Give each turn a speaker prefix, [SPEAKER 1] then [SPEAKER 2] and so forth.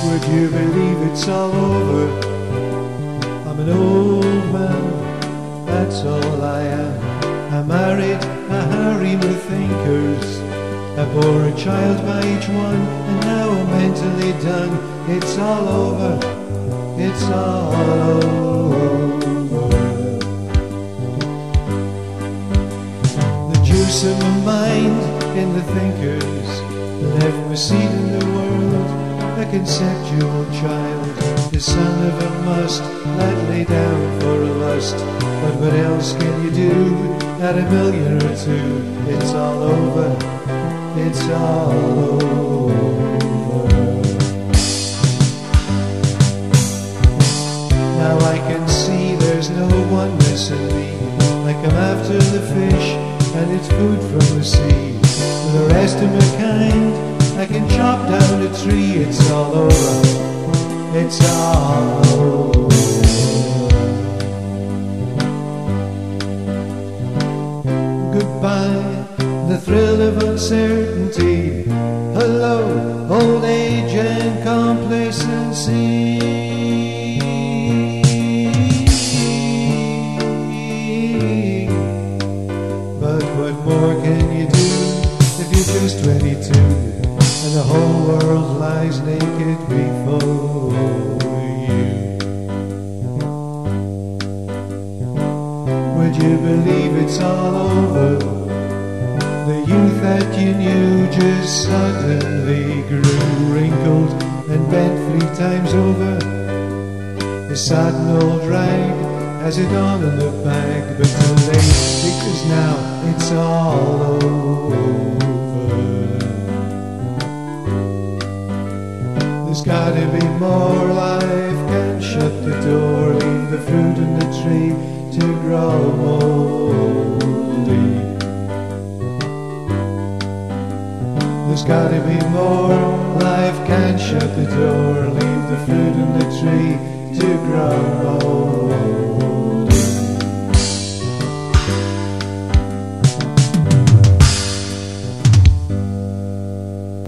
[SPEAKER 1] Would you believe it's all over? I'm an old man, that's all I am. I married a harem of thinkers. I bore a child by each one, and now I'm mentally done. It's all over, it's all over. The juice of my mind in the thinkers left my seed in the world. A conceptual child, the son of a must, that lay down for a lust. But what else can you do at a million or two? It's all over, it's all over. Now I can see there's no oneness in me. I come after the fish and it's food from the sea. For the rest of my kind, I can chop down a tree. It's all over, it's all over. Goodbye, the thrill of uncertainty. Hello, old age and complacency. But what more can you do if you're just 22? And the whole world lies naked before you. Would you believe it's all over? The youth that you knew just suddenly grew wrinkled and bent 3 times over. The sodden old rag has it all in the bag, but too late, because now it's all over. There's gotta be more life, can't shut the door, leave the fruit in the tree to grow moldy. There's gotta be more life, can't shut the door, leave the fruit in the tree to grow moldy.